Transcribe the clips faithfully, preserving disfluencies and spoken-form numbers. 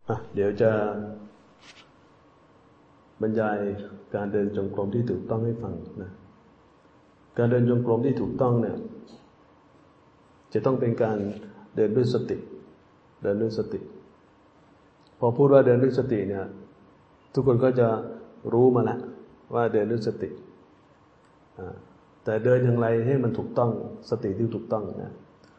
อ่ะเดี๋ยวจะบรรยายการเดินจงกรมที่ถูกต้องให้ฟังนะการเดินจงกรมที่ถูกต้องเนี่ยจะต้องเป็นการเดินด้วยสติเดินด้วยสติพอพูดว่าเดินด้วยสติเนี่ยทุกคนก็จะรู้มาแล้วว่าเดินด้วยสติแต่เดินอย่างไรให้มันถูกต้องสติที่ถูกต้องนะ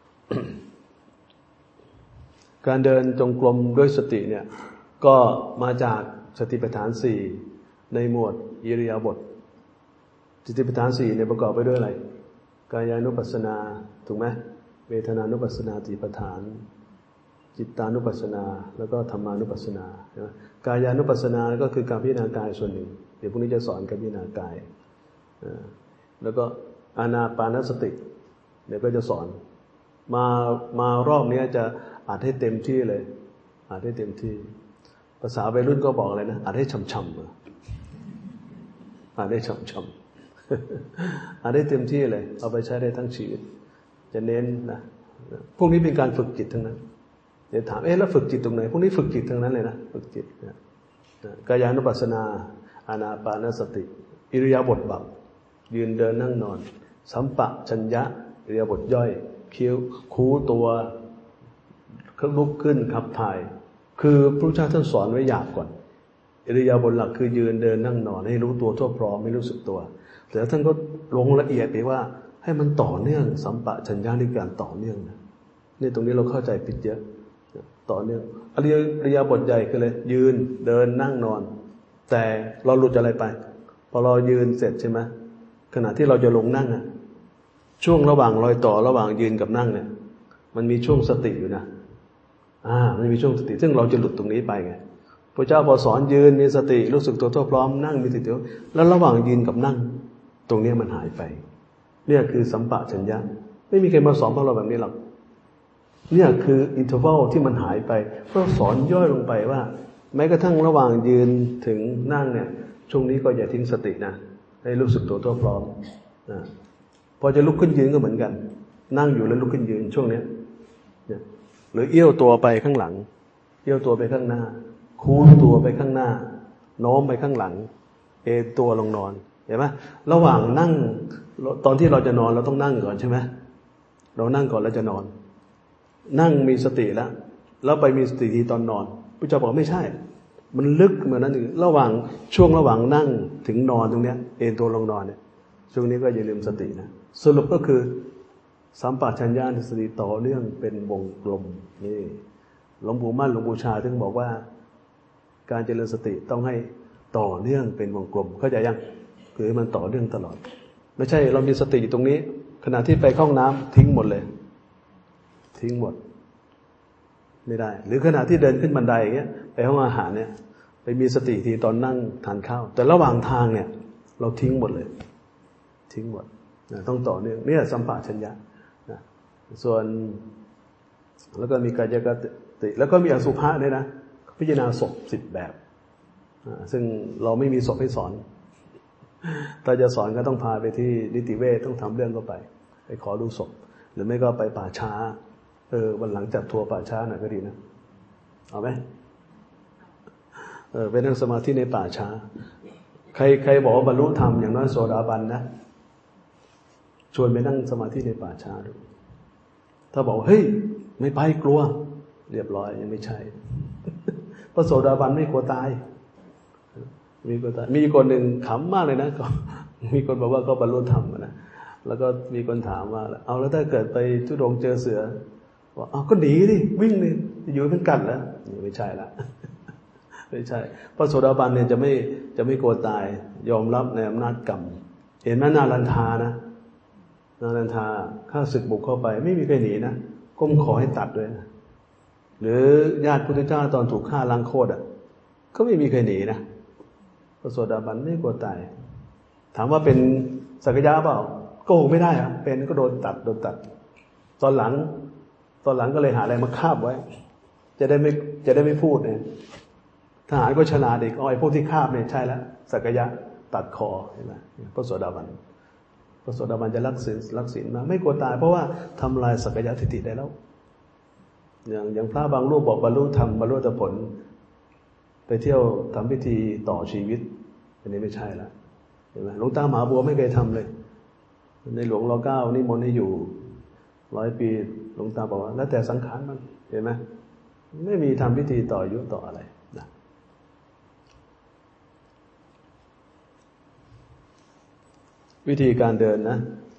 การเดินจงกรมด้วยสติเนี่ยก็มาจากสติปัฏฐานสี่ในหมวดอิริยาบถสติปัฏฐานสี่เนี่ยประกอบไปด้วยอะไรกายานุปัสสนาถูกไหมเวทนานุปัสสนาสติปัฏฐานจิตตานุปัสสนาแล้วก็ธรรมานุปัสสนาใช่ไหมกายานุปัสสนาก็คือการพิจารณากายส่วนหนึ่งเดี๋ยวพรุ่งนี้จะสอนการพิจารณากายแล้วก็อานาปานสติเดี๋ยวก็จะสอนมามารอบนี้จะอ่านให้เต็มที่เลยอ่านให้เต็มที่ภาษาวัยรุ่นก็บอกอะไรนะอ่านให้ช่ำๆอ่านให้ช่ำๆอ่านให้เต็มที่เลยเอาไปใช้ได้ทั้งชีวิตจะเน้นนะพวกนี้เป็นการฝึกจิตทั้งนั้นเดี๋ยวถามเอ๊ะแล้วฝึกจิตตรงไหนพวกนี้ฝึกจิตทั้งนั้นเลยนะฝึกจิตนะกายานุปัสสนาอานาปานสติอิริยาบถบับยืนเดินนั่งนอนสัมปชัญญะอิริยาบถย่อยเคี้ยวคู้ตัวลุกขึ้นขับถ่ายคือพระพุทธเจ้าท่านสอนไว้หยาบก่อนอิริยาบถหลักคือยืนเดินนั่งนอนให้รู้ตัวทั่วพร้อมไม่รู้สึกตัวแต่ท่านก็ลงละเอียดไปว่าให้มันต่อเนื่องสัมปชัญญะในการต่อเนื่องนะนี่ตรงนี้เราเข้าใจผิดเยอะต่อเนื่องอิริยาบถใหญ่คือเลยยืนเดินนั่งนอนแต่เราหลุดอะไรไปพอเรายืนเสร็จใช่ไหมขณะที่เราจะลงนั่งอ่ะช่วงระหว่างรอยต่อระหว่างยืนกับนั่งเนี่ยมันมีช่วงสติอยู่นะอ่ามันมีช่วงสติซึ่งเราจะหลุดตรงนี้ไปไงพระเจ้าพอสอนยืนมีสติรู้สึกตัวทั่วพร้อมนั่งมีสติแล้วระหว่างยืนกับนั่งตรงนี้มันหายไปเนี่ยคือสัมปชัญญะไม่มีใครมาสอนพวกเราแบบนี้หรอกเนี่ยคืออินเทอร์วัลที่มันหายไปเพราะสอนย่อยลงไปว่าแม้กระทั่งระหว่างยืนถึงนั่งเนี่ยช่วงนี้ก็อย่าทิ้งสตินะให้รู้สึกตัวทั่วพร้อมนะพอจะลุกขึ้นยืนก็เหมือนกันนั่งอยู่แล้วลุกขึ้นยืนช่วงนี้เนี่ยหรือเอี้ยวตัวไปข้างหลังเอี้ยวตัวไปข้างหน้าคู้ตัวไปข้างหน้าโน้มไปข้างหลังเอตัวลงนอนเห็นไหมระหว่างนั่งตอนที่เราจะนอนเราต้องนั่งก่อนใช่ไหมเรานั่งก่อนแล้วจะนอนนั่งมีสติแล้วแล้วไปมีสติทีตอนนอนพระเจ้าบอกไม่ใช่มันลึกเหมือนนั้นอยู่ระหว่างช่วงระหว่างนั่งถึงนอนตรงเนี้ยเอนตัวลงนอนเนี่ยช่วงนี้ก็อย่าลืมสตินะสรุปก็คือสัมปชัญญะสติต่อเนื่องเป็นวงกลมนี่หลวงปู่มั่นหลวงปู่ชาถึงบอกว่าการเจริญสติต้องให้ต่อเนื่องเป็นวงกลมเข้าใจยังคือให้มันต่อเนื่องตลอดไม่ใช่เรามีสติอยู่ตรงนี้ขณะที่ไปเข้าห้องน้ำทิ้งหมดเลยทิ้งหมดไม่ได้หรือขณะที่เดินขึ้นบันไดอย่างเงี้ยไปห้องอาหารเนี่ยไปมีสติทีตอนนั่งทานข้าวแต่ระหว่างทางเนี่ยเราทิ้งหมดเลยทิ้งหมดนะต้องต่อเนื่องเนี่ยสัมปชัญญะนะส่วนแล้วก็มีกายกติแล้วก็มีอสุภะด้วยนะพิจารณาศพสิบแบบซึ่งเราไม่มีศพให้สอนถ้าจะสอนก็ต้องพาไปที่นิติเวชต้องทำเรื่องก็ไปไปขอดูศพหรือไม่ก็ไปป่าช้าเออวันหลังจัดทัวร์ป่าช้าหน่อยก็ดีนะเอาไหมเออไปนั่งสมาธิในป่าช้าใครใครบอกว่าบรรลุธรรมอย่างน้อยโสดาบันนะชวนไปนั่งสมาธิในป่าช้าดูถ้าบอกเฮ้ยไม่ไปกลัวเรียบร้อยยังไม่ใช่เพราะโสดาบันไม่กลัวตายมีคนตายมีคนหนึ่งขำมากเลยนะก็มีคนบอกว่าก็บรรลุธรรมนะแล้วก็มีคนถามว่าเอาแล้วถ้าเกิดไปทุดงเจอเสือว่าเอาก็หนีดิวิ่งดิอยู่เป็นกัดแล้วไม่ใช่ละไม่ใช่เพราะโสดาบันเนี่ยจะไม่จะไม่กลัวตายยอมรับในอำนาจกรรมเห็นไหมนารันทานะนารันทาข้าศึกบุกเข้าไปไม่มีใครหนีนะก้มขอให้ตัดด้วยนะหรือญาติพุทธเจ้าตอนถูกฆ่าล้างโคตรอ่ะก็ไม่มีใครหนีนะพระโสดาบันไม่กลัวตายถามว่าเป็นสักยะเปล่าโกหกไม่ได้อะเป็นก็โดนตัดโดนตัดตอนหลังตอนหลังก็เลยหาอะไรมาคาบไว้จะได้ไม่จะได้ไม่พูดเนี่ยทหารก็ฉลาดอีกอ้อยพวกที่คาบเนี่ยใช่แล้วสักยะตัดคอเห็นไหมพระโสดาบันพระโสดาบันจะรักศีลรักศีลมาไม่กลัวตายเพราะว่าทำลายสักยะทิฏฐิได้แล้วอย่างอย่างพระบางรูปบอกบรรลุธรรมบรรลุผลไปเที่ยวทำพิธีต่อชีวิตอันนี้ไม่ใช่ละเห็นไหมหลวงตามหาบัวไม่เคยทำเลยในหลวงรอเก้านิมนต์ให้อยู่ร้อยปีหลวงตาบอกว่าแล้วแต่สังขารมันเห็นไหมไม่มีทำพิธีต่ออายุต่ออะไรนะวิธีการเดินนะ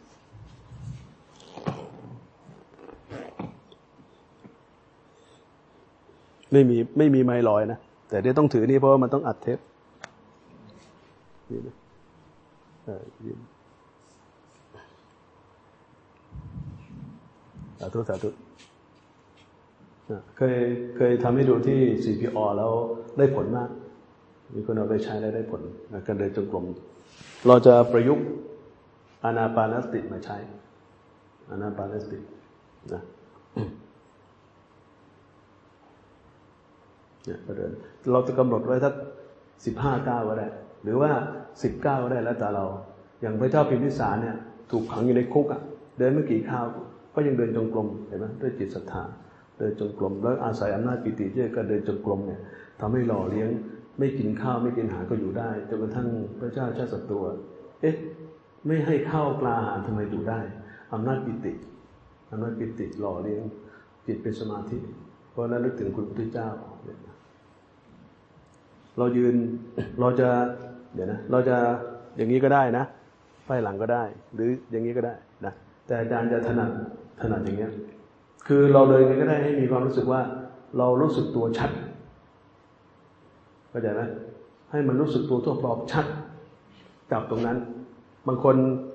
ไม่มีไม่มีไม้ลอยนะแต่เดี๋ยวต้องถือนี่เพราะว่ามันต้องอัดเทปนี่นะเออยืนสาธุสาธุเคยเคยทำให้ดูที่ ซี พี อ แล้วได้ผลมากมีคนเอาไปใช้แล้วได้ผลการเดินจงกรมเราจะประยุกต์อานาปานสติมาใช้อานาปานสตินะเนี่ยก็เดินเราจะกำหนดไว้สักสิบห้าก้าวก็ได้หรือว่าสิบก้าวก็ได้แล้วแต่เราอย่างพระเจ้าพิมพิสารเนี่ยถูกขังอยู่ในคุกอ่ะเดินไม่กี่ก้าวก็ยังเดินจงกรมเห็นไหมด้วยจิตศรัทธาเดินจงกรมแล้วอาศัยอำนาจปิติที่การเดินจงกรมเนี่ยทำให้หล่อเลี้ยงไม่กินข้าวไม่กินอาหารก็อยู่ได้จนกระทั่งพระเจ้าชาติศัตรูเอ๊ะไม่ให้ข้าวปลาอาหารทำไมอยู่ได้อำนาจปิติอำนาจปิติหล่อเลี้ยงจิตเป็นสมาธิเพราะนั้นนึกถึงคุณพระพุทธเจ้าเรายืนเราจะเดี๋ยวนะเราจะอย่างนี้ก็ได้นะไฟหลังก็ได้หรืออย่างนี้ก็ได้นะแต่อาจารย์จะถนัดถนัดอย่างเงี้ยคือเราเลยก็ได้ให้มีความรู้สึกว่าเรารู้สึกตัวชัดเข้าใจไหมให้มันรู้สึกตัวทั่วพร้อมชัดจับตรงนั้นบางคน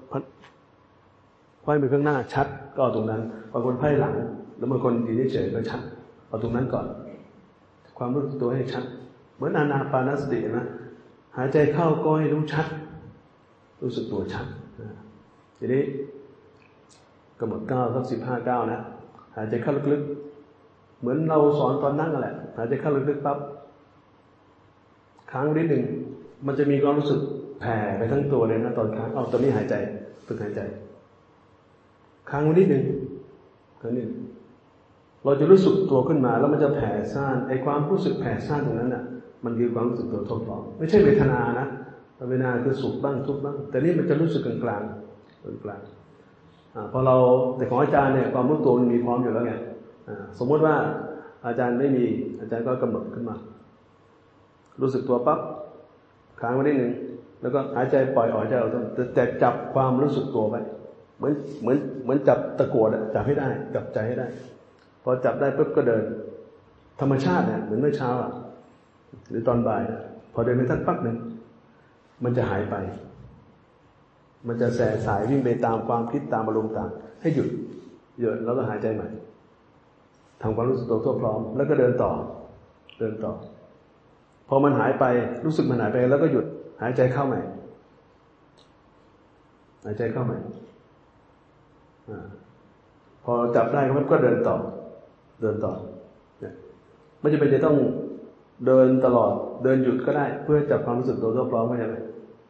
ไขว้ไปข้างหน้าชัดก็เอาตรงนั้นบางคนไขว้หลังแล้วบางคนยืนเฉยๆก็ชัดเอาตรงนั้นก่อนความรู้สึกตัวให้ชัดเหมือนอานาปานสตินะหายใจเข้าก็ให้รู้ชัดรู้สึกตัวชัดทีนี้กำหนดก้าวสักสิบห้าก้าวนะหายใจเข้าลึกๆเหมือนเราสอนตอนนั่งแหละหายใจเข้าลึกๆปั๊บค้างนิดหนึ่งมันจะมีความรู้สึกแผ่ไปทั้งตัวเลยนะตอนค้างเอาตอนนี้หายใจฝึกหายใจค้างนิดหนึ่งค้างนิดเราจะรู้สึกตัวขึ้นมาแล้วมันจะแผ่ซ่านไอ้ความรู้สึกแผ่ซ่านตรงนั้นน่ะมันคือความรู้สึกตัวทบต่อไม่ใช่เวทนานะเวทนาคือสุขบ้างทุกข์บ้างแต่นี่มันจะรู้สึกกลางกลางกลางอ่าพอเราแต่ของอาจารย์เนี่ยความรู้ตัวมันมีพร้อมอยู่แล้วไงอ่าสมมติว่าอาจารย์ไม่มีอาจารย์ก็กำหนดขึ้นมารู้สึกตัวปั๊บค้างไว้นิดนึงแล้วก็หายใจปล่อยออกใจออกแต่จับความรู้สึกตัวไว้เหมือนเหมือนเหมือนจับตะกั่วจับให้ได้จับใจให้ได้พอจับได้ปุ๊บก็เดินธรรมชาติเนี่ยเหมือนเมื่อเช้าอ่ะหรือตอนบ่ายพอเดินไปสักพักหนึ่งมันจะหายไปมันจะแสสายวิ่งไปตามความคิดตามอารมณ์ต่างให้หยุดหยุดแล้วก็หายใจใหม่ทำความรู้สึกตัวทั่วพร้อมแล้วก็เดินต่อเดินต่อพอมันหายไปรู้สึกมันหายไปแล้วก็หยุดหายใจเข้าใหม่หายใจเข้าใหม่พอจับได้มันก็เดินต่อเดินต่อเนี่ยไม่จำเป็นจะต้องเดินตลอดเดินหยุดก็ได้เพื่อจับความรู้สึกตัวทั่วพร้อมเข้าใจไหม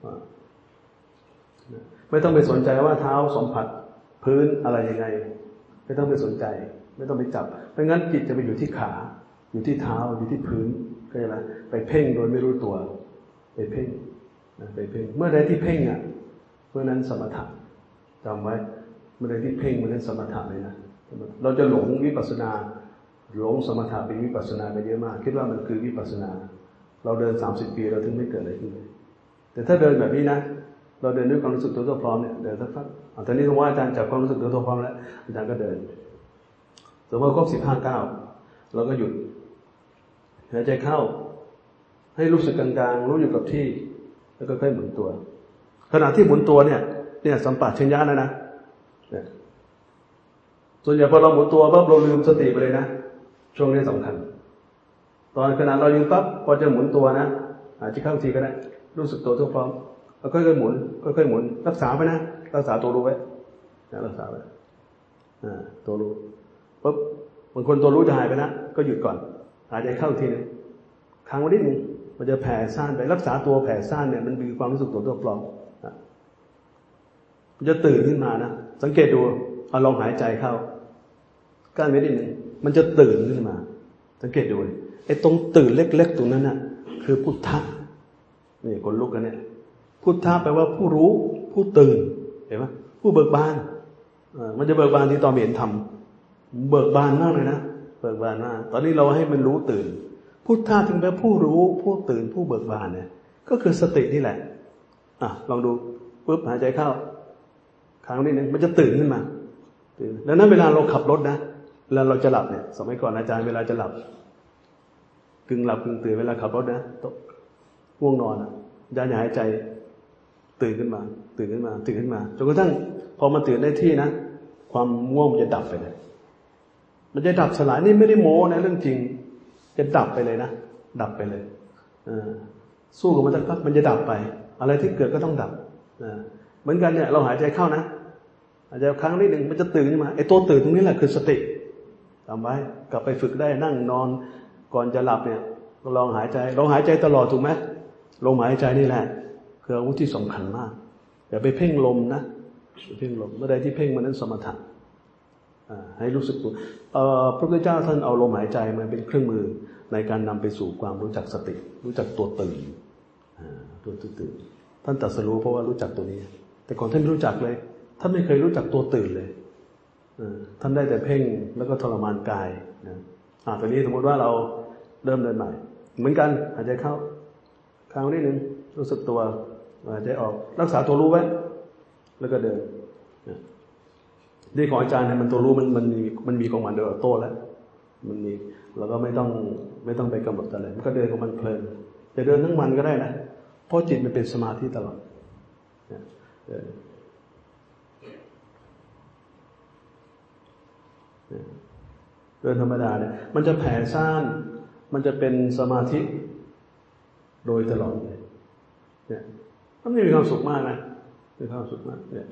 ไม่ต้องไปสนใจว่าเท้าสัมผัสพื้นอะไรยังไงไม่ต้องไปสนใจไม่ต้องไปจับไม่งั้นจิตจะไปอยู่ที่ขาอยู่ที่เท้าอยู่ที่พื้นเข้าใจไหมไปเพ่งโดยไม่รู้ตัวไปเพ่งไปเพ่งเมื่อใดที่เพ่งอ่ะเมื่อนั้นสมถะจำไว้เมื่อใดที่เพ่งเมื่อนั้นสมถะเลยนะเราจะหลงวิปัสสนาหลงสมถะเป็นวิปัสสนาไปเยอะมากคิดว่ามันคือวิปัสสนาเราเดินสามสิบปีเราถึงไม่เกิดอะไรขึ้นเลยแต่ถ้าเดินแบบนี้นะเราเดินด้วยความรู้สึกตัวทั่วพร้อมเนี่ยเดินสักพักตอนนี้สมมติว่าอาจารย์จับความรู้สึกตัวทั่วพร้อมแล้วอาจารย์ก็เดินสมมติครบสิบห้าก้าวเราก็หยุดหายใจเข้าให้รู้สึกกลางๆรู้อยู่กับที่แล้วก็ค่อยหมุนตัวขณะที่หมุนตัวเนี่ยเนี่ยสัมปชัญญะนะนะเนี่ยส่วนใหญ่พอเราหมุนตัวปั๊บเราลืมสติไปเลยนะช่วงนี้สำคัญตอนขณะเรายืนปั๊บพอจะหมุนตัวนะอาจจะเข้าทีก็ได้รู้สึกตัวทั่วพร้อมแล้วค่อยๆหมุนค่อยๆหมุนรักษาไปนะรักษาตัวรู้ไว้นะรักษาไว้อ่าตัวรู้ปุ๊บบางคนตัวรู้จะหายไปนะก็หยุดก่อนหายใจเข้าทีนึงค้างไว้นิดนึงมันจะแผ่ซ่านไปรักษาตัวแผ่ซ่านเนี่ยมันมีความรู้สึกตัวทั่วพร้อมมันจะตื่นขึ้นมานะสังเกตดูเอาลองหายใจเข้าก้านไว้นิดนึงมันจะตื่นขึ้นมาสังเกตดูไอ้ตรงตื่นเล็กๆตรงนั้นน่ะคือพุทธะนี่คนลุกกันเนี่ยพุทธะแปลว่าผู้รู้ผู้ตื่นเห็นไหมผู้เบิกบานมันจะเบิกบานที่ตอนเห็นธรรมเบิกบานมากเลยนะเบิกบานมากตอนนี้เราให้มันรู้ตื่นพุทธะถึงแปลผู้รู้ผู้ตื่นผู้เบิกบานเนี่ยก็คือสตินี่แหละอ่ะลองดูปุ๊บหายใจเข้าครั้งนี้นึงมันจะตื่นขึ้นมาตื่นดังนั้นเวลาเราขับรถนะเวลาเราจะหลับเนี่ยสมัยก่อนอาจารย์เวลาจะหลับกึ่งหลับกึ่งตื่นเวลาขับรถนะง่วงนอนอ่ะอาจารย์อย่าหายใจตื่นขึ้นมาตื่นขึ้นมาตื่นขึ้นมาจนกระทั่งพอมันตื่นได้ที่นะความง่วงมันจะดับไปเลยมันจะดับสลายนี่ไม่ได้โม้นะเรื่องจริงจะดับไปเลยนะดับไปเลยสู้กับมันสักพักมันจะดับไปอะไรที่เกิดก็ต้องดับเหมือนกันเนี่ยเราหายใจเข้านะหายใจครั้งนิดหนึ่งมันจะตื่นขึ้นมาไอ้ตัวตื่นตรงนี้แหละคือสติทำไว้กลับไปฝึกได้นั่งนอนก่อนจะหลับเนี่ยลองหายใจลองหายใจตลอดถูกไหมลมหายใจนี่แหละคืออาวุธที่สำคัญมากอย่าไปเพ่งลมนะเพ่งลมเมื่อใดที่เพ่งมันนั้นสมถะให้รู้สึกตัวพระพุทธเจ้าท่านเอาลมหายใจมาเป็นเครื่องมือในการนำไปสู่ความรู้จักสติรู้จักตัวตื่นตัวตื่นท่านตรัสรู้เพราะว่ารู้จักตัวนี้แต่ก่อนท่านไม่รู้จักเลยท่านไม่เคยรู้จักตัวตื่นเลยท่านได้แต่เพ่งแล้วก็ทรมานกายนะอ่าตอนนี้สมมติว่าเราเริ่มเดินใหม่เหมือนกันหายใจเข้าครั้งนิดนึงรู้สึกตัวหายใจออกรักษาตัวรู้ไว้แล้วก็เดินนี่ของอาจารย์เนี่ยมันตัวรู้มันมันมีมันมีของมันโดยอัตโต้แล้วมันมีเราก็ไม่ต้องไม่ต้องไปกำหนดอะไรมันก็เดินของมันเพลินจะเดินทั้งวันก็ได้นะเพราะจิตมันเป็นสมาธิตลอดเดินธรรมดาเนี่ยมันจะแผ่ซ่านมันจะเป็นสมาธิโดยตลอดเลยเนี่ยมันมีความสุขมากนะมีความสุขมากเนี่ย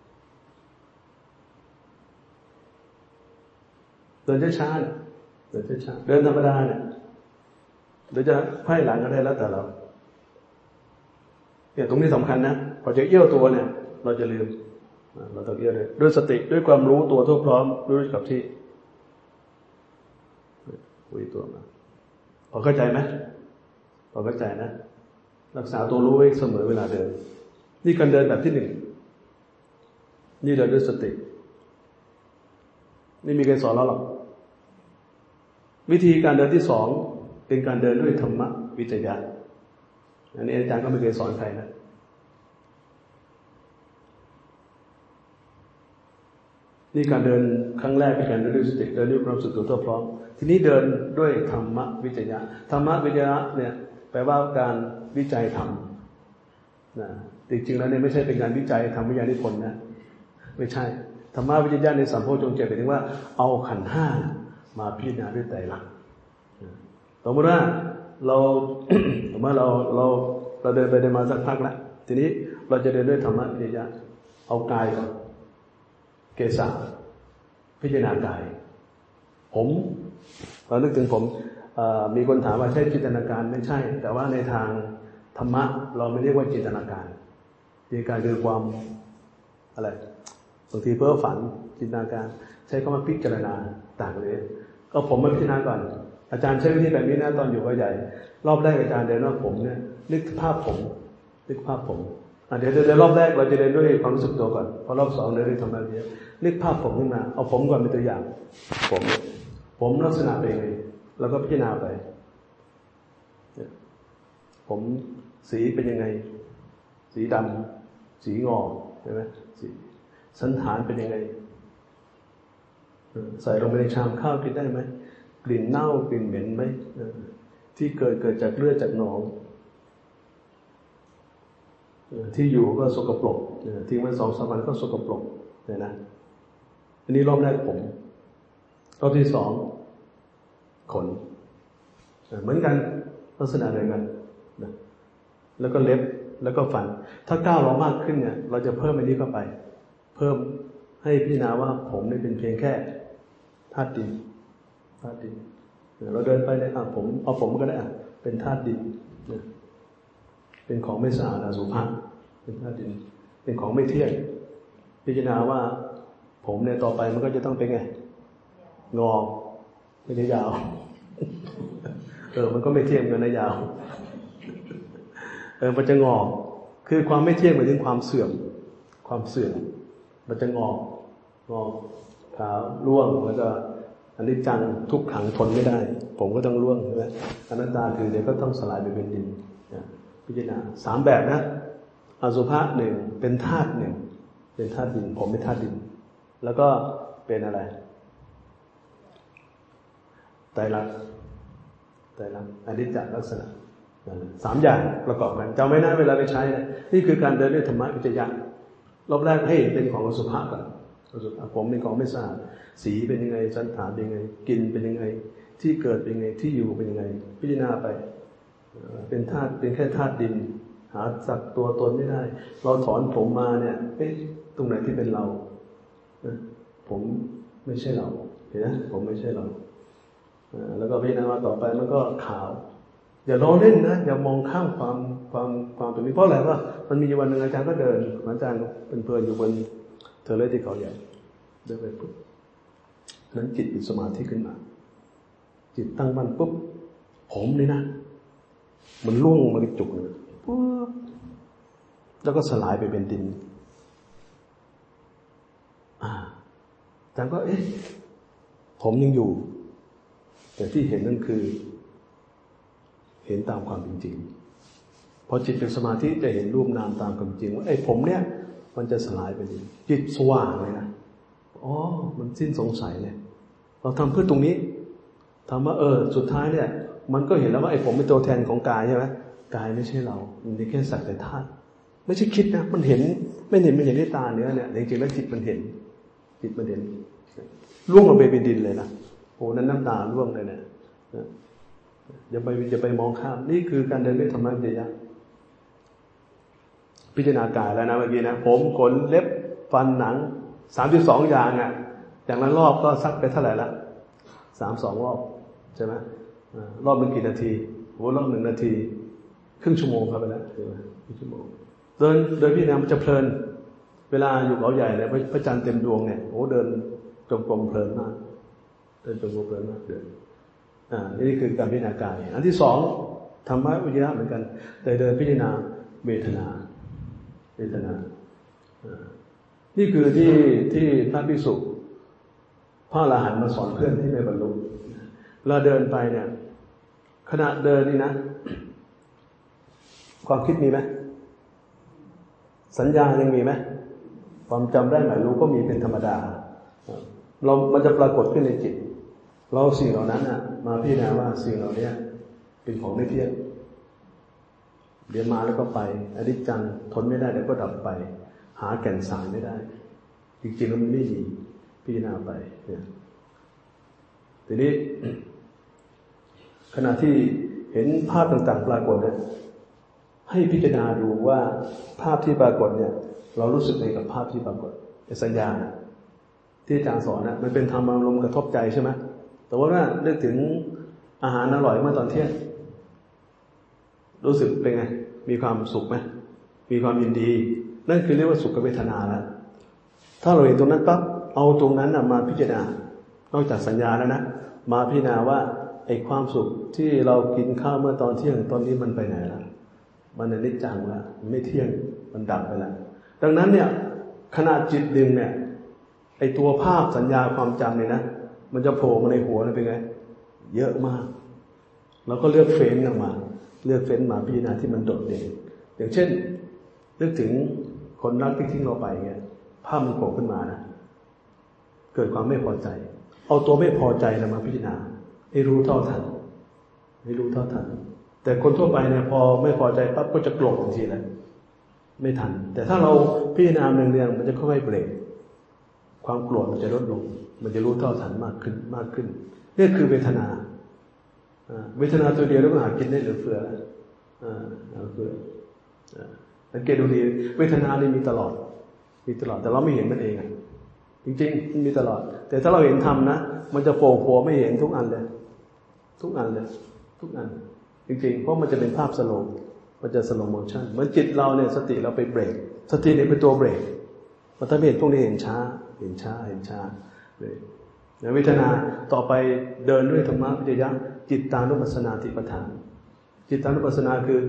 เดินช้าๆเดินช้าๆเดินธรรมดาเนี่ยเดี๋ยวจะไพ่หลังก็ได้แล้วแต่เราเนี่ยตรงนี้สำคัญนะพอจะเอี้ยวตัวเนี่ยเราจะลืมเราต้องเอี้ยวเลยด้วยสติด้วยความรู้ตัวทั่วพร้อมรู้กับที่รู้ตัวมาพอเข้าใจไหมพอเข้าใจนะรักษาตัวรู้ไว้เสมอเวลาเดินนี่การเดินแบบที่หนึ่งนี่เดินด้วยสตินี่มีใครสอนเราหรอกวิธีการเดินที่สองเป็นการเดินด้วยธรรมะวิจยะอันนี้อาจารย์ก็ไม่เคยสอนใครนะนี่การเดินครั้งแรกเป็นการเดินด้วยสติเดินด้วยความรู้สึกตัวทั่วพร้อมทีนี้เดินด้วยธรรมะวิจยะธรรมะวิจยะเนี่ยแปลว่าการวิจัยธรรมนะจริงๆแล้วเนี่ยไม่ใช่เป็นการวิจัยธรรมวิทยานิพนธ์นะไม่ใช่ธรรมะวิจยะในสัมโพชฌงค์เจ็ดหมายถึงว่าเอาขันธ์ห้ามาพิจารณาด้วยไตรลักษณ์สมมติว่าเราสมมติว่าเราเราเราเดินไปเดินมาสักพักแล้วทีนี้เราจะเดินด้วยธรรมะวิจยะเอากายก่อนเกสาพิจารณากายผมเรานึกถึงผมมีคนถามว่าใช่จินตนาการไม่ใช่แต่ว่าในทางธรรมะเราไม่เรียกว่าจินตนาการจินตนาการคือความอะไรบางทีเพ้อฝันจินตนาการใช้คำว่าพิจารณาต่างเลยก็ผมมาพิจารณาก่อนอาจารย์ใช้วิธีแบบนี้นะตอนอยู่วัดใหญ่รอบแรกอาจารย์เดินว่าผมเนี่ยนึกภาพผมนึกภาพผมเดี๋ยวเดินรอบแรกเราจะเดินด้วยความรู้สึกตัวก่อนพอรอบสองเดินด้วยธรรมะเยอะนึกภาพผมขึ้นมาเอาผมก่อนเป็นตัวอย่างผมผมลักษณะเป็นยังไงแล้วก็พิจารณาไปผมสีเป็นยังไงสีดำสีงอใช่ไหมสีสันฐานเป็นยังไงใส่ลงไปในชามข้าวกินได้ไหมกลิ่นเน่ากลิ่นเหม็นไหมที่เกิดเกิดจากเลือดจากหนองที่อยู่ก็สกปรกทิ้งไว้สองสามวันก็สกปรกเนี่ยนะอันนี้รอบแรกผมรอบที่สองขนเหมือนกันลักษณะเดียวกันนะแล้วก็เล็บแล้วก็ฟันถ้าก้าวเรามากขึ้นเนี่ยเราจะเพิ่มอันนี้เข้าไปเพิ่มให้พิจารณาว่าผมนี่เป็นเพียงแค่ธาตุดินธาตุดินเราเดินไปเนี่ยผมเอาผมก็ได้เป็นธาตุดินเป็นของไม่สะอาดอสุภะเป็นธาตุดินเป็นของไม่เที่ยงพิจารณาว่าผมเนี่ยต่อไปมันก็จะต้องเป็นไงงอไม่ได้ยาวเออมันก็ไม่เที่ยงกันนะยาวเออมันจะงอกคือความไม่เที่ยงหมายถึงความเสื่อมความเสื่อมมันจะงอกงอกขาวร่วงแล้วก็อนิจจังทุกขังทนไม่ได้ผมก็ต้องร่วงใช่ไหมอนัตตาคือเดี๋ยวก็ต้องสลายไปเป็นดินพิจารณาสามแบบนะอสุภะหนึ่งเป็นธาตุหนึ่งเป็นธาตุดินผมเป็นธาตุดินแล้วก็เป็นอะไรไตรลักษณ์ไตรลักษณ์อนิจจลักษณะสามอย่างประกอบกันจำไว้นะเวลาไปใช้นะนี่คือการเดินด้วยธรรมะวิจยะรอบแรกให้เป็นของอสุภะก่อนอสุภะผมเป็นของไม่สะอาดสีเป็นยังไงสันฐานเป็นยังไงกลิ่นเป็นยังไงที่เกิดเป็นยังไงที่อยู่เป็นยังไงพิจารณาไปเป็นธาตุเป็นแค่ธาตุดินหาสักตัวตนไม่ได้เราถอนผมมาเนี่ยเอ๊ะตรงไหนที่เป็นเราผมไม่ใช่เราเห็นไหมผมไม่ใช่เราแล้วก็พิจารณาต่อไปมันก็ขาวอย่าล้อเล่นนะอย่ามองข้ามความความความตรงนี้เพราะอะไรว่ามันมีวันหนึ่งอาจารย์ก็เดินอาจารย์เป็นเพื่อนอยู่บนเทเลที่เขาใหญ่เดินไปปุ๊บนั้นจิตเป็นสมาธิขึ้นมาจิตตั้งมั่นปุ๊บผมนี่นะมันล่วงมากระจุกเลยปุ๊บแล้วก็สลายไปเป็นดินอ่าอาจารย์ก็เอ๊ะผมยังอยู่แต่ที่เห็นนั่นคือเห็นตามความเป็นจริงพอจิตเป็นสมาธิจะเห็นรูปนามตามความจริงว่าไอ้ผมเนี่ยมันจะสลายไปดินจิตสว่างเลยนะอ๋อมันสิ้นสงสัยเลยเราทำเพื่อตรงนี้ทำว่าเออสุดท้ายเนี่ยมันก็เห็นแล้วว่าไอ้ผมเป็นตัวแทนของกายใช่ไหมกายไม่ใช่เรามันเป็นแค่สักแต่ธาตุไม่ใช่คิดนะมันเห็นไม่เห็นมันเห็นด้วยตาเนื้อเนี่ยจริงๆแล้วจิตมันเห็นจิตมันเห็นล่วงลงไปเป็นดินเลยนะโอ้นั้นน้ำตาล่วงเลยเนี่ยอย่าไปอย่าไปมองข้ามนี่คือการเดินด้วยธรรมะวิจยะพิจารณากายแล้วนะเมื่อกี้นะผมขนเล็บฟันหนังสามสิบสองอย่างอ่ะอย่างละรอบก็ซักไปเท่าไหร่ละสามสองรอบใช่ไหมรอบหนึ่งกี่นาทีโอ้รอบหนึ่งนาทีครึ่งชั่วโมงครับไปแล้วใช่ไหมครึ่งชั่วโมงเดินเดินพิจารณามันจะเพลินเวลาอยู่เขาใหญ่เนี่ยพระจันทร์เต็มดวงเนี่ยโอ้เดินจงกรมเพลินมากเดินจงกรมเพลินมากเดินอ่านี่คือการพิจารณากายอันที่สองธรรมะวิจยะเหมือนกันแต่เดินพิจารณาเวทนาเวทนานี่คือที่ที่พระภิกษุพระอรหันต์มาสอนเพื่อนที่ไม่บรรลุเราเดินไปเนี่ยขณะเดินนี่นะความคิดมีไหมสัญญายังมีไหมความจำได้หมายรู้ก็มีเป็นธรรมดาเรามันจะปรากฏขึ้นในจิตเราสิ่งเหล่านั้นน่ะมาพิจารณาว่าสิ่งเหล่านี้เป็นของไม่เที่ยงเดี๋ยวมาแล้วก็ไปอนิจจังทนไม่ได้เดี๋ยวก็ดับไปหาแก่นสารไม่ได้จริงๆแล้วมันไม่มีพิจารณาไปเนี่ยทีนี้ขณะที่เห็นภาพต่างๆปรากฏเนี่ยให้พิจารณาดูว่าภาพที่ปรากฏเนี่ยเรารู้สึกในกับภาพที่ปรากฏเป็นสัญญาที่อาจารย์สอนนะมันเป็นธรรมอารมณ์กระทบใจใช่ไหมแต่ว่าถ้านึกถึงอาหารอร่อยเมื่อตอนเที่ยงรู้สึกเป็นไงมีความสุขไหมมีความยินดีนั่นคือเรียกว่าสุขเวทนาแล้วถ้าเราเห็นตรงนั้นปั๊บเอาตรงนั้นมาพิจารณานอกจากสัญญาแล้วนะมาพิจารณาว่าไอ้ความสุขที่เรากินข้าวเมื่อตอนเที่ยงตอนนี้มันไปไหนแล้วมันอนิจจังแล้วมันไม่เที่ยงมันดับไปแล้วดังนั้นเนี่ยขณะจิตดึงเนี่ยไอ้ตัวภาพสัญญาความจำเนี่ยนะมันจะโผล่มาในหัวนะเป็นไงเยอะมากแล้วก็เลือกเฟ้นออกมาเลือกเฟ้นมาพิจารณาที่มันโดดเด่นอย่างเช่นนึกถึงคนรักที่ทิ้งเราไปเงี้ยภาพมันโผล่ขึ้นมานะเกิดความไม่พอใจเอาตัวไม่พอใจนะมาพิจารณาให้รู้เท่าทันให้รู้เท่าทันแต่คนทั่วไปเนี่ยพอไม่พอใจปั๊บก็จะโกรธทันทีเลยไม่ทันแต่ถ้าเราพิจารณาเนืองๆมันจะค่อยๆเบรกความโกรธมันจะลดลงมันจะรู้เท่าทันมากขึ้นมากขึ้นนี่คือเวทนาเวทนาตัวเดียวแล้วก็หากินได้เหลือเฟืออ่าเหลือเฟือสังเกตดูดีเวทนานี่มีตลอดมีตลอดแต่เราไม่เห็นมันเองจริงๆมันมีตลอดแต่ถ้าเราเห็นธรรมนะมันจะโผล่หัวไม่เห็นทุกอันเลยทุกอันเลยทุกอันจริงๆเพราะมันจะเป็นภาพสโลว์มันจะสโลว์โมชั่นเหมือนจิตเราเนี่ยสติเราไปเบรกสติเนี่ยเป็นตัวเบรกมันทำให้เห็นพวกนี้เห็นช้าเห็นช้าเห็นช้าเลยเวทนาต่อไปเดินด้วยธรรมะวิจยะจิตตานุปัสสนาติปฐานจิตตานุปัสสนาคือ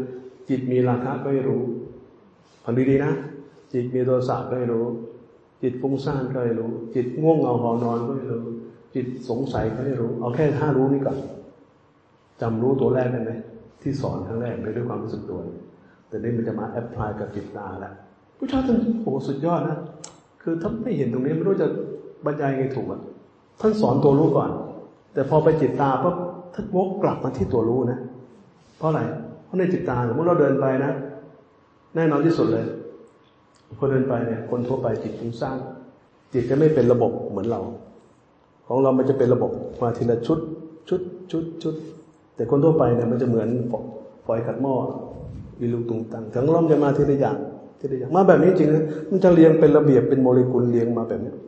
จิตมีราคะก็ให้รู้ฟังดีๆนะจิตมีโทสะก็ให้รู้จิตฟุ้งซ่านก็ให้รู้จิตง่วงเหงาหอนอนก็ให้รู้จิตสงสัยก็ให้รู้เอาแค่ห้ารู้นี่ก่อนจำรู้ตัวแรกได้ไหมที่สอนครั้งแรกไปด้วยความรู้สึกตัวแต่นี่มันจะมาแอพพลายกับจิตตาแล้วผู้ชายท่านโอ้สุดยอดนะคือถ้าไม่เห็นตรงนี้ไม่รู้จะบรรยายไงถูกอ่ะท่านสอนตัวรู้ก่อนแต่พอไปจิตตาปั๊บท่านวกกลับมาที่ตัวรู้นะเพราะอะไรเพราะในจิตตาสมมติเราเดินไปนะแน่นอนที่สุดเลยพอเดินไปเนี่ยคนทั่วไปจิตฟุ้งซ่านจิตจะไม่เป็นระบบเหมือนเราของเรามันจะเป็นระบบมาทีละชุดชุดชุดชุดแต่คนทั่วไปเนี่ยมันจะเหมือนฝอยขัดหม้ออีลุงตุงตังถึงเราจะมาทีละอย่างทีละอย่างมาแบบนี้จริงนะมันจะเรียงเป็นระเบียบเป็นโมเลกุลเรียงมาแบบนี้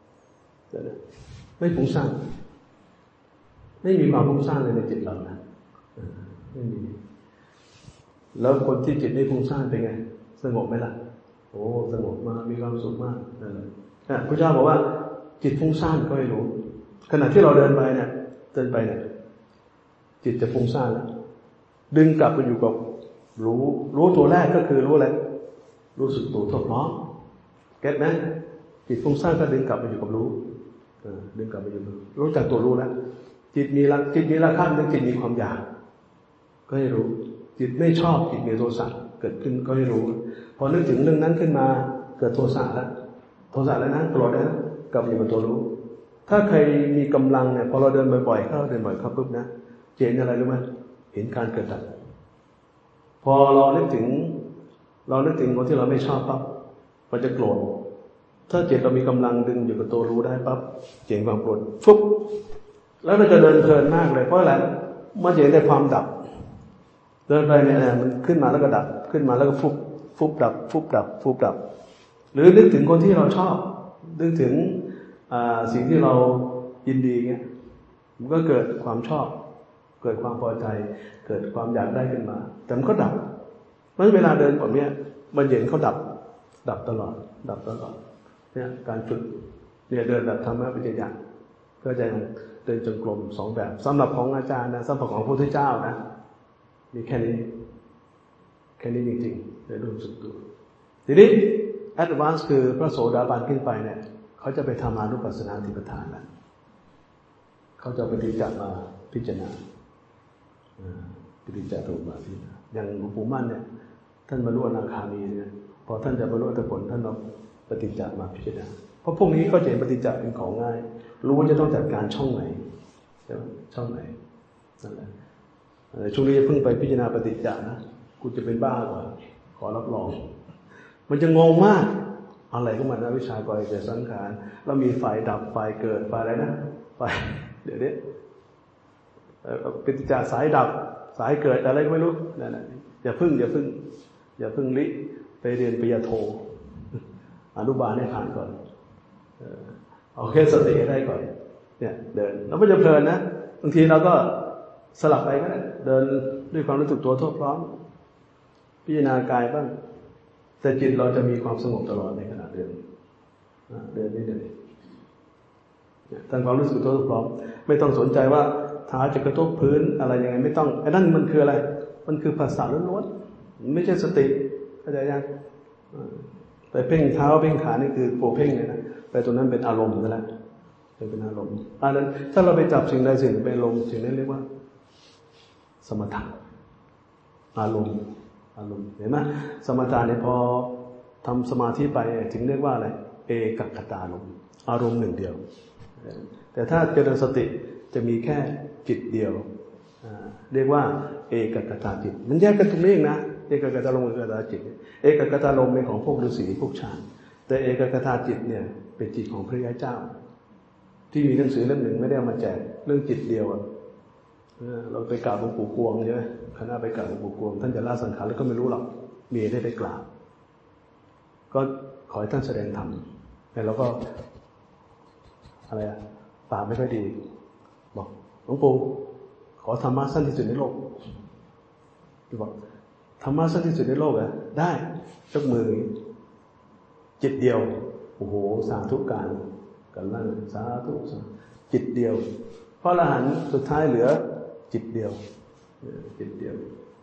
ไม่ฟุ้งซ่านไม่มีความฟุ้งซ่านเลยในจิตเรานะไม่มีแล้วคนที่จิตไม่ฟุ้งซ่านเป็นไงสงบไหมล่ะโอ้สงบมากมีความสุขมากนั่นแหละพระเจ้าบอกว่าจิตฟุ้งซ่านก็ให้รู้ขณะที่เราเดินไปเนี่ยเดินไปเนี่ยจิตจะฟุ้งซ่านแล้วดึงกลับไปอยู่กับรู้รู้ตัวแรกก็คือรู้อะไรรู้สึกตัวทั่วพร้อมเก็ตไหมจิตฟุ้งซ่านก็ดึงกลับไปอยู่กับรู้ดึงกลับไปอยู่รู้จักตัวรู้แล้วจิตมีรักจิตมีราคะนึกจิตมีความอยากก็ให้รู้จิตไม่ชอบจิตมีโทสะเกิดขึ้นก็ให้รู้พอนึกถึงเรื่องนั้นขึ้นมาเกิดโทสะแล้วโทสะแล้วนะโกรธแล้วกลับอยู่กับตัวรู้ถ้าใครมีกำลังเนี่ยพอเราเดินบ่อยๆเข้าเดินบ่อยเข้าปุ๊บนะเห็นอะไรรู้ไหมเห็นการเกิดดับพอเรานึกถึงเรานึกถึงคนที่เราไม่ชอบปั๊บมันจะโกรธถ้าจิตเรามีกำลังดึงอยู่กับตัวรู้ได้ปั๊บเห็นความโกรธฟุบแล้วมันจะเดินเพลินมากเลยเพราะอะไรมันเห็นแต่ความดับเดินไปเนี่ยมันขึ้นมาแล้วก็ดับขึ้นมาแล้วก็ฟุบฟุบดับฟุบดับฟุบดับหรือนึกถึงคนที่เราชอบนึกถึงสิ่งที่เรายินดีเงี้ยมันก็เกิดความชอบเกิดความพอใจเกิดความอยากได้ขึ้นมาแต่มันก็ดับเพราะเวลาเดินแบบนี้มันเห็นเขาดับดับตลอดดับตลอดเนี่ยการฝึกเนี่ยเดินแบบธรรมะวิจยะก็จะเดินจงกรมสองแบบสำหรับของอาจารย์นะสำหรับของพระพุทธเจ้านะมีแค่นี้แค่นี้จริงๆในรูปสุดตัวทีนี้แอดวานซ์คือพระโสดาบันขึ้นไปเนี่ยเขาจะไปทำอนุปัสสนาธิปทานแล้วเขาจะปฏิจจมาพิจารณาปฏิจจสมุปบาทพิจารณาอย่างหลวงปู่มั่นเนี่ยท่านบรรลุอนาคามีเนี่ยพอท่านจะบรรลุอรหัตผลท่านเอาปฏิจจมาพิจารณาเพราะพวกนี้เขาเห็นปฏิจจเป็นของง่ายรู้ว่าจะต้องจัดการช่องไหนใช่ไหมช่องไหนนั่นแหละช่วงนี้จะเพิ่งไปพิจารณาปฏิจจนะกูจะเป็นบ้าก่อนขอรับรองมันจะงงมากอะไรก็มันนะวิชาก่อเกิดสังขารแล้วมีไฟดับไฟเกิดไฟอะไรนะไฟเดี๋ยวนี้ปฏิจจสายดับสายเกิดอะไรก็ไม่รู้นั่นแหละอย่าพึ่งอย่าพึ่งอย่าพึ่งลิไปเรียนปริญญาโทอนุบาลให้ผ่านก่อนเอาแค่สติได้ก่อนเนี่ยเดินแล้วไม่จะเพลินนะบางทีเราก็สลับไปก็ได้เดินด้วยความรู้สึกตัวทั่วพร้อมพิจารณากายบ้างแต่จิตเราจะมีความสงบตลอดในขณะเดินเดินนี่เดินทำความรู้สึกตัวทั่วพร้อมไม่ต้องสนใจว่าเท้าจะกระทบพื้นอะไรยังไงไม่ต้องไอ้นั่นมันคืออะไรมันคือภาษาล้วนๆไม่ใช่สติเข้าใจยังไปเพ่งเท้าเพ่งขานี่คือโผเพ่งเลยนะไปตรงนั้นเป็นอารมณ์นั่นแหละเป็นอารมณ์อันนั้นถ้าเราไปจับสิ่งใดสิ่งเป็นอารมณ์สิ่งนั้นเรียกว่าสมถะอารมณ์อารมณ์เห็นไหมสมถะเนี่ยพอทำสมาธิไปถึงเรียกว่าอะไรเอกคตารมณ์อารมณ์หนึ่งเดียวแต่ถ้าเจริญสติจะมีแค่จิตเดียวเรียกว่าเอกคตาจิตมันแยกกันตรงนี้เองนะเอกคตารมณ์เอกคตาจิตเอกคตารมณ์เป็นของพวกฤาษีพวกฌานแต่เอกคตาจิตเนี่ยเป็นจิตของพระยาเจ้าที่มีหนังสือเล่มหนึ่งไม่ได้เอามาแจกเรื่องจิตเดียวเราไปกราบหลวงปู่กวงใช่ไหมคณะไปกราบหลวงปู่กวงท่านจะละสังขารแล้วก็ไม่รู้หรอกมีได้ไปกราบก็ขอให้ท่านแสดงธรรมแต่เราก็อะไรอะปากไม่ค่อยดีบอกหลวงปู่ขอธรรมะสั้นที่สุดในโลกบอกธรรมะสั้นที่สุดในโลกเหรอได้ยกมือจิตเดียวโอ้โหสาธุการกันลั่นสาธุจิตเดียวพระอรหันต์สุดท้ายเหลือจิตเดียวจิตเดียว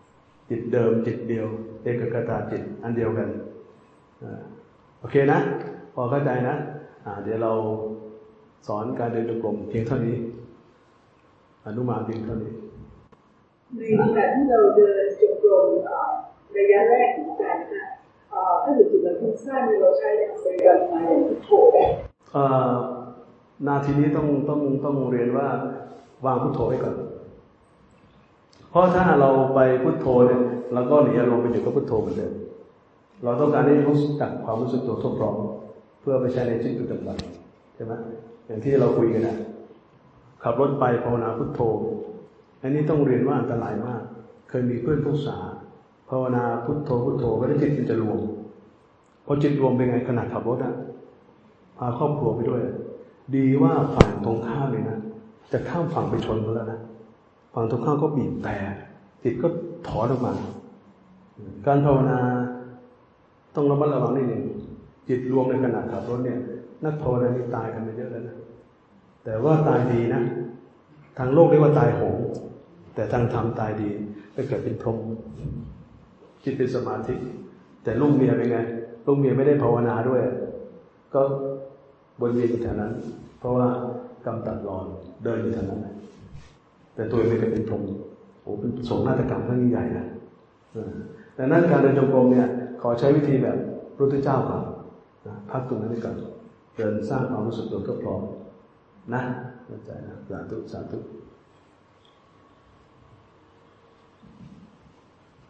จิตเดิมจิตเดียวเอกคตาจิตอันเดียวกันโอเคนะพอเข้าใจนะเดี๋ยวเราสอนการเดินจงกรมเพียงเท่านี้อนุมานเพียงเท่านี้ในขณะที่เราเดินจงกรมระยะแรกของการค่ะถ้าถึงจุดนั้นทุกสั้นเราใช้ในบริกรรมมาอย่างพุทโธได้นาทีนี้ต้องต้องต้องเรียนว่าวางพุทโธไว้ก่อนเพราะถ้าเราไปพุทโธเนี่ยเราก็หนีอารมณ์ไปอยู่กับพุทโธเหมือนเดิมเราต้องการให้รู้จักความรู้สึกตัวทั่วพร้อมเพื่อไปใช้ในชีวิตประจำวันใช่ไหมอย่างที่เราคุยกันนะขับรถไปภาวนาพุทโธอันนี้ต้องเรียนว่าอันตรายมากเคยมีเพื่อนผู้สาภาวนาพุทโธพุทโธก็ได้จิตมันจะรวมพอจิตรวมเป็นไงขนาดขับรถอะพาครอบครัวไปด้วยดีว่าฝั่งตรงข้ามเลยนะจะข้ามฝั่งไปชนเขาแล้วนะฝั่งตรงข้ามก็บีบแต่จิตก็ถอนออกมาการภาวนาต้องระมัดระวังนิดหนึ่งจิตรวมในขณะขับรถเนี่ยนักภาวนานี่ตายกันไปเยอะแล้วนะแต่ว่าตายดีนะทางโลกเรียกว่าตายโหงแต่ทางธรรมตายดีไปเกิดเป็นพรหมจิตเป็นสมาธิแต่ลูกเมียเป็นไงลูกเมียไม่ได้ภาวนาด้วยก็วนเวียนอยู่แถวนั้นเพราะว่ากรรมตัดรอนเดินอยู่แถวนั้นแต่ตัวเองไม่เป็นพรหมโอ้เป็นโศกนาฏกรรมครั้งใหญ่นะดังนั้นการเดินจงกรมเนี่ยขอใช้วิธีแบบพระพุทธเจ้าก่อนพักตรงนั้นก่อนเดินสร้างความรู้สึกตัวก็พร้อมนะเข้าใจนะสาธุสาธุ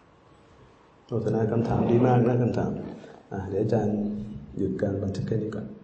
โฆษณาคำถามดีมากนะคำถามเดี๋ยวอาจารย์หยุดการบันทึกแค่นี้ก่อน